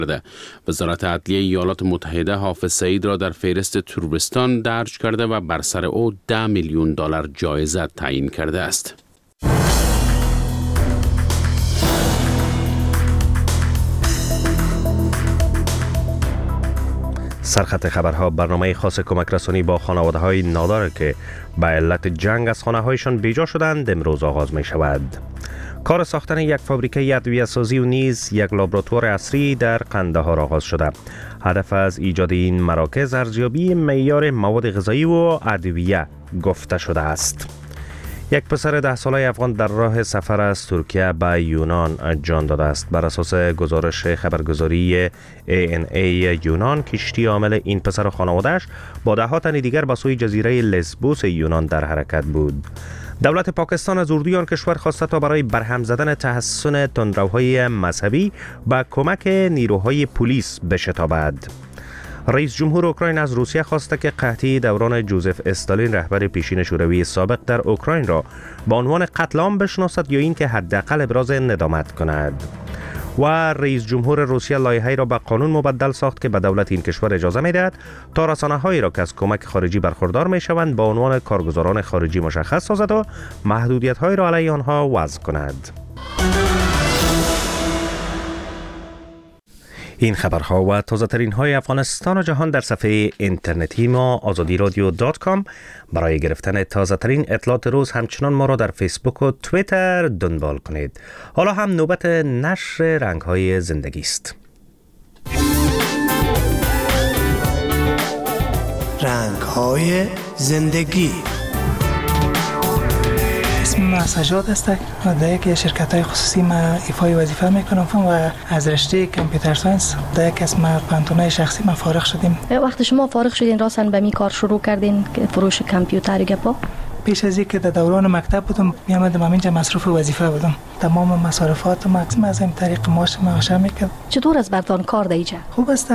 وزارت عدلیه ایالات متحده حافظ سعید را در فهرست تروریستان درج کرده و بر سر او $10 میلیون جایزه تعیین کرده است. سرخط خبرها برنامه خاص کمک رسانی با خانواده های نادار که به علت جنگ از خانه هایشان بیجا شدند امروز آغاز می شود. کار ساختن یک فابریکه ادویه سازی و نیز یک لابراتوار عصری در قندهار آغاز شده. هدف از ایجاد این مراکز ارزیابی معیار مواد غذایی و ادویه گفته شده است. یک پسر 10 ساله افغان در راه سفر از ترکیه به یونان جان داده است. بر اساس گزارش خبرگزاری ANA یونان، کشتی حامل این پسر و خانواده‌اش با 10 تن دیگر به سوی جزیره لسبوس یونان در حرکت بود. دولت پاکستان از اردوی آن کشور خواسته تا برای برهم زدن تحسن تندروهای مذهبی با کمک نیروهای پلیس بشتابد. رئیس جمهور اوکراین از روسیه خواسته که قحطی دوران جوزف استالین رهبر پیشین شوروی سابق در اوکراین را با عنوان قتل عام بشناسد یا اینکه حداقل ابراز ندامت کند. و رئیس جمهور روسیه لایحه‌ای را به قانون مبدل ساخت که به دولت این کشور اجازه می‌دهد تا رسانه‌هایی را که از کمک خارجی برخوردار می‌شوند با عنوان کارگزاران خارجی مشخص سازد و محدودیت‌هایی را علیه آنها وضع کند. این خبرها و تازه ترین های افغانستان و جهان در صفحه اینترنتی ما azadiradio.com. برای گرفتن تازه ترین اطلاعات روز همچنان ما را در فیسبوک و توییتر دنبال کنید. حالا هم نوبت نشر رنگ های زندگی است. رنگ های زندگی. اسم سجاد است و در یک شرکت های خصوصی ما ایفای وظیفه میکنم و از رشته کامپیوتر ساینس در یک اسم پانتونه شخصی ما فارغ شدیم. وقتی شما فارغ شدین راستن به می کار شروع کردین که فروش کامپیوتر گپا؟ پیش از اینکه در دوران مکتب بودم میامدم اینجا مصروف وظیفه بودم. تمام مصارفات مکسیم از این طریق معاش معاش میکرد. چطور از بردان کار در اینجا؟ خوب است.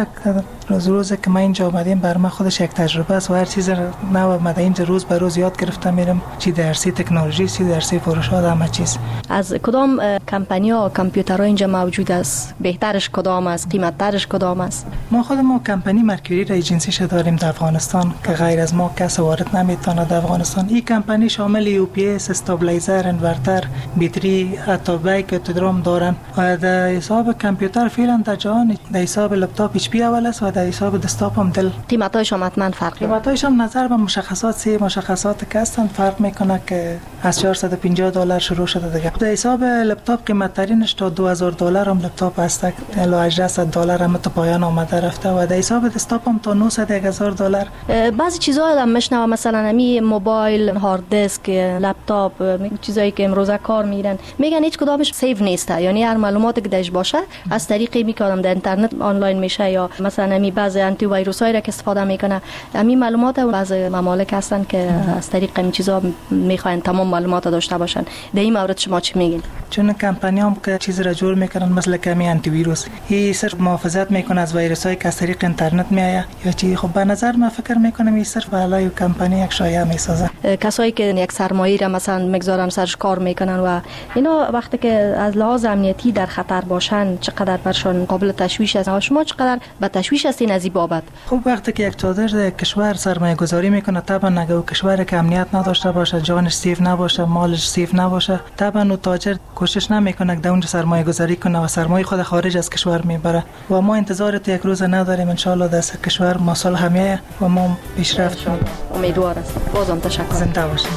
روز که من اینجا اومدیم بر من خودش یک تجربه است و هر چیز نو من اینجا روز به روز یاد گرفتم میرم، چی درسی تکنولوژی، چی درسی فروشات، همه چیز. از کدام کمپانی‌ها کامپیوترها اینجا موجود است؟ بهترش کدام است؟ قیمت‌ترش کدام است؟ ما خودمون کمپانی مرکوری را ایجنسیش داریم در افغانستان که غیر از ما کس وارد نمیتونه در افغانستان. این کمپانی شامل یو پی اس، استابلایزر، انورتر، باتری، حتی بیک تدرام دارن و در حساب کامپیوتر فعلا در جهان در حساب لپتاپ اچ پی اول است و در حساب دسکتاپ هم دل. قیمت‌هایشان حتما فرق داره. قیمت‌هایشان نظر به مشخصات مشخصات که هستند فرق میکنه که از $450 شروع شده دیگه. در حساب لپتاپ قیمت ترینش تا $2000 هم لپتاپ است، الی $800 هم تا پایان آمده رفته و در حساب دسکتاپ هم تا $900,000. بعضی چیزا هم میشنوم مثلا همین موبایل، هارد دیسک، لپتاپ، چیزایی که امروزه کار میرن میگن هیچ کدامش سیو نیسته، یعنی هر معلوماتی که درش باشه از طریقی میکنم در اینترنت آنلاین میشه یا مثلا همین بعضی آنتی ویروس هایی را که استفاده میکنه همین معلومات بعضی ممالک هستن که از طریق این چیزا میخواین تمام معلومات داشته باشن. در این مورد شما چی میگین؟ چون کمپانیام که چیز را جور میکنن مثل کمی آنتی ویروس، این صرف محافظت میکنه از ویروس هایی که از طریق اینترنت میآید یا چی. خب به نظر من فکر میکنم این صرف علیه کمپانی یک شایعه میسازن. کسایی که یک سرمایه را مثلا میگذارن سرش کار میکنن و اینا وقتی که از لحاظ امنیتی در خطر باشن چقدر برشان قابل تشویش است؟ شما چقدر به تشویش هستین از این بابت؟ خب وقتی که یک تاجر در کشور سرمایه گذاری میکنه طبعا اگه کشور که امنیت نداشته باشه، جانش سیف نباشه، مالش سیف نباشه، طبعا اون تاجر کوشش نمیکنه که اونجا سرمایه گذاری کنه و سرمایه خود خارج از کشور میبره و ما انتظار یک روز نداریم. ان شاء الله دست کشور ما صلح میایه و ما پیشرفت امیدوار است. بازم تشکر. زنده باشین.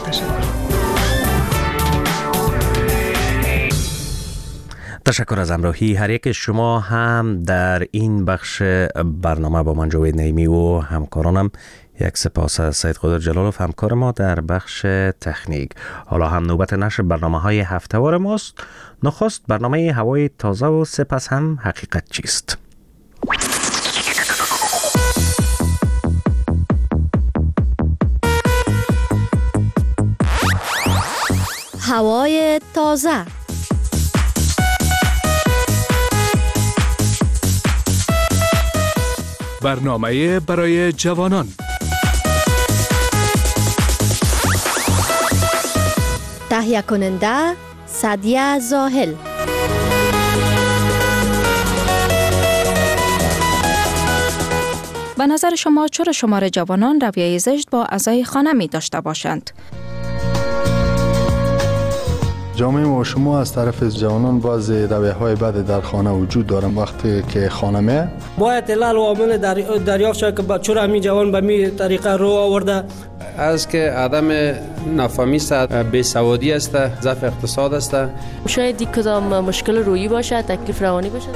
تشکر از همراهی هر یک شما هم در این بخش برنامه. با من جاوید نعیمی و همکارانم یک سپاس از سید قدر جلالوف همکار ما در بخش تکنیک. حالا هم نوبت نشر برنامه‌های هفته‌وار ماست. نخست برنامه هوای تازه و سپس هم حقیقت چیست. هوای تازه. برنامه برای جوانان. تهیه کننده سعدیه زاهل. به نظر شما چرا شمار جوانان رویه زشت با اعضای خانه می داشته باشند؟ جامعه ما شما از طرف جوانان بعض رویه‌های بد در خانه وجود دارن. وقتی که خانه می باید علل و عامل دریافت شود که چرا همین جوان به می طریقه رو آورده. از که عدم نفهمی است، بیسوادی است، ضعف اقتصاد است. شاید یک کدام مشکل روحی باشه، تکلیف روانی باشه.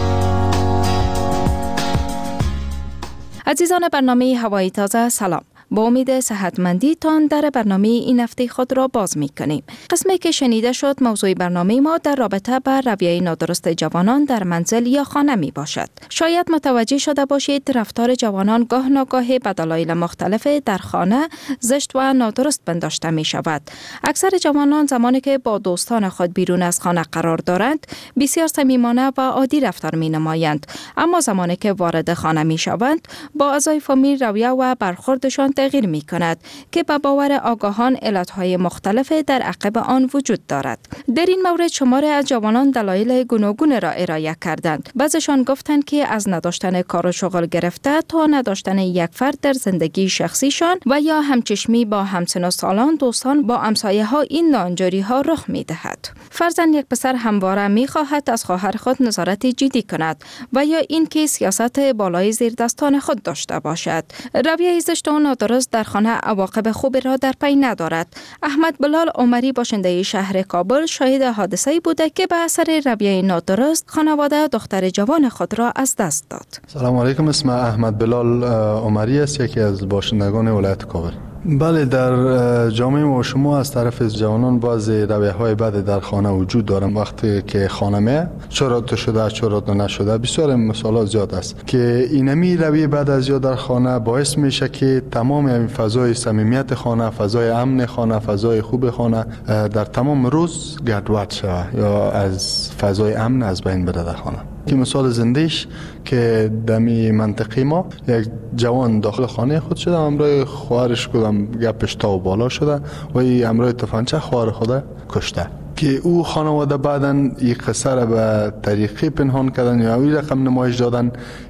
عزیزان برنامه هوای تازه سلام. با امید صحتمندی تان در برنامه این هفته خود را باز می کنیم. قسمی که شنیده شد موضوع برنامه ما در رابطه با رویه نادرست جوانان در منزل یا خانه می باشد. شاید متوجه شده باشید رفتار جوانان گاه ناگاه به دلایل مختلف در خانه زشت و نادرست پنداشته می شود. اکثر جوانان زمانی که با دوستان خود بیرون از خانه قرار دارند بسیار صمیمانه و عادی رفتار می نمایند، اما زمانی که وارد خانه می شوند با اعضای فامیل رویه و برخوردشان تغییر می کند که به باور آگاهان علتهای مختلف در عقب آن وجود دارد. در این مورد شماری از جوانان دلایل گوناگون را ارائه کردند. بعضشان گفتند که از نداشتن کار و شغل گرفته تا نداشتن یک فرد در زندگی شخصیشان و یا همچشمی با همسن و سالان، دوستان، با همسایه ها این ناانجاری ها رخ می دهد. فرضاً یک پسر همواره می خواهد از خواهر خود نظارت جدی کند و یا اینکه سیاست بالای زیر دستان خود داشته باشد. رویه زشت و نادرست در خانه عواقب خوبی را در پی ندارد. احمد بلال عمری باشنده شهر کابل شاهد حادثه‌ای بوده که به اثر رویه نادرست خانواده دختر جوان خود را از دست داد. سلام علیکم، اسم احمد بلال عمری است، یکی از باشندگان ولایت کابل. بله، در جامعه ما شما از طرف جوانان بعض رویه‌های بد در خانه وجود دارن. وقتی که خانه می چرا تو شده چرا تو نشده، بسیار مثالات زیاد است که اینمی رویه بد از یا در خانه باعث میشه که تمام این فضای صمیمیت خانه، فضای امن خانه، فضای خوب خانه در تمام روز گډوډ شود یا از فضای امن از بین بره در خانه. که مثال زندهش که دمی منطقه ما یک جوان داخل خانه خود شده، امروی خواهرش کدام گپش تا و بالا شده و امروی تفنگچه خواهر خود کشته که او خانواده بعدن یک قصه را به طریقی پنهان کردن یا اوی رقم نمایش دادن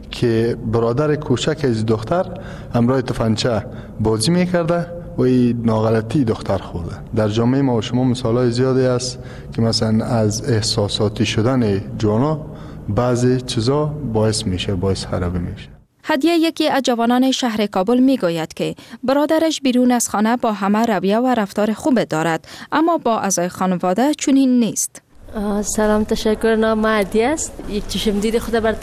که برادر کوچک از دختر امروی تفنگچه بازی میکرده و این ناغلطی دختر خورده. در جامعه ما و شما مثالای زیادی است که مثلا از احساساتی شدن جوانا بعضی چیزا باعث خرابی میشه. هدیه یکی از جوانان شهر کابل می گوید که برادرش بیرون از خانه با همه رویه و رفتار خوب دارد، اما با اعضای خانواده چنین نیست. سلام، تشکر. نام هدیه است. یک چشم دید خود بر